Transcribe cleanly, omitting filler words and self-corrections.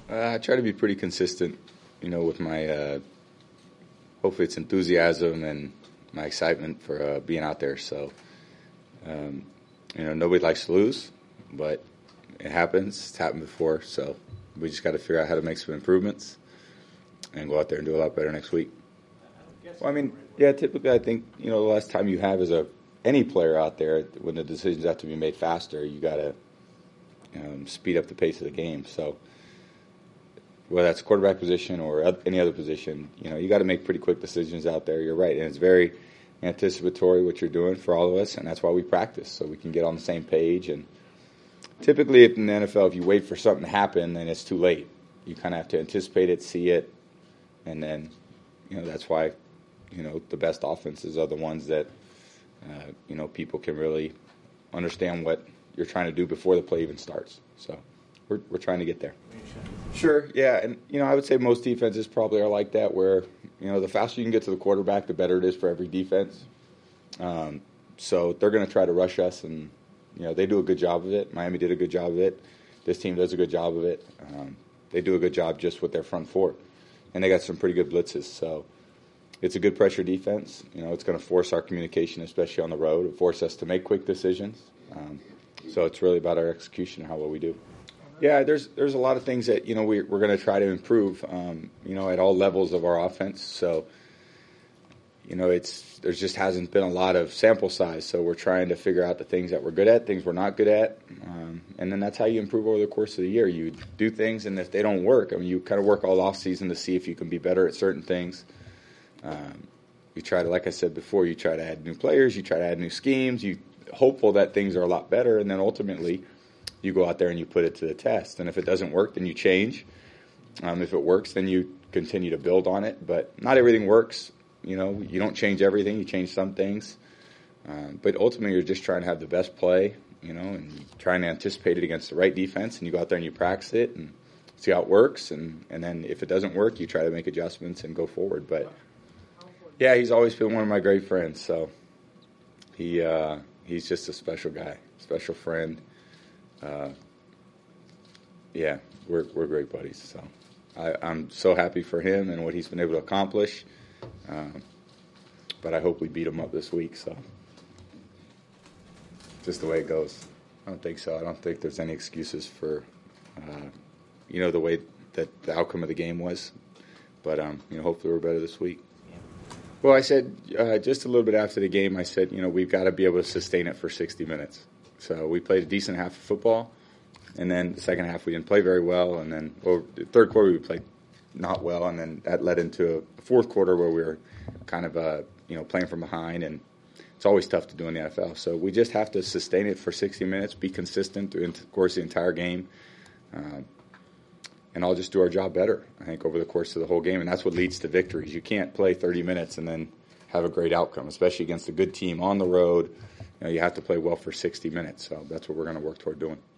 I try to be pretty consistent, with my hopefully it's enthusiasm and my excitement for being out there. So, nobody likes to lose, but it happens. It's happened before, so we just got to figure out how to make some improvements and go out there and do a lot better next week. Well, typically I think, the less time you have as any player out there, when the decisions have to be made faster, you got to speed up the pace of the game. So whether that's quarterback position or any other position, you got to make pretty quick decisions out there. You're right, and it's very anticipatory what you're doing for all of us, and that's why we practice, so we can get on the same page. And typically in the NFL, if you wait for something to happen, then it's too late. You kind of have to anticipate it, see it, and then, that's why, the best offenses are the ones that, people can really understand what you're trying to do before the play even starts. So we're trying to get there. Sure, yeah, and, I would say most defenses probably are like that, where, the faster you can get to the quarterback, the better it is for every defense. So they're going to try to rush us, and, they do a good job of it. Miami did a good job of it. This team does a good job of it. They do a good job just with their front four, and they got some pretty good blitzes. So it's a good pressure defense. It's going to force our communication, especially on the road. It forces us to make quick decisions. So it's really about our execution and how well we do. Yeah, there's a lot of things that, we're going to try to improve, at all levels of our offense. So, there just hasn't been a lot of sample size. So we're trying to figure out the things that we're good at, things we're not good at. And then that's how you improve over the course of the year. You do things, and if they don't work, you kind of work all off season to see if you can be better at certain things. You try to, like I said before, you try to add new players, you try to add new schemes, you hopeful that things are a lot better, and then ultimately you go out there and you put it to the test. And if it doesn't work, then you change. If it works, then you continue to build on it. But not everything works. You don't change everything. You change some things. But ultimately, you're just trying to have the best play, and trying to anticipate it against the right defense. And you go out there and you practice it and see how it works. And then if it doesn't work, you try to make adjustments and go forward. But, yeah, he's always been one of my great friends. So he's just a special guy, special friend. We're great buddies. So I'm so happy for him and what he's been able to accomplish. But I hope we beat him up this week. So just the way it goes. I don't think so. I don't think there's any excuses for, the way that the outcome of the game was. But, hopefully we're better this week. Well, I said just a little bit after the game, I said, we've got to be able to sustain it for 60 minutes. So we played a decent half of football, and then the second half we didn't play very well, and then the third quarter we played not well, and then that led into a fourth quarter where we were kind of playing from behind, and it's always tough to do in the NFL. So we just have to sustain it for 60 minutes, be consistent through the course of the entire game, and I'll just do our job better, I think, over the course of the whole game, and that's what leads to victories. You can't play 30 minutes and then have a great outcome, especially against a good team on the road. You have to play well for 60 minutes, so that's what we're going to work toward doing.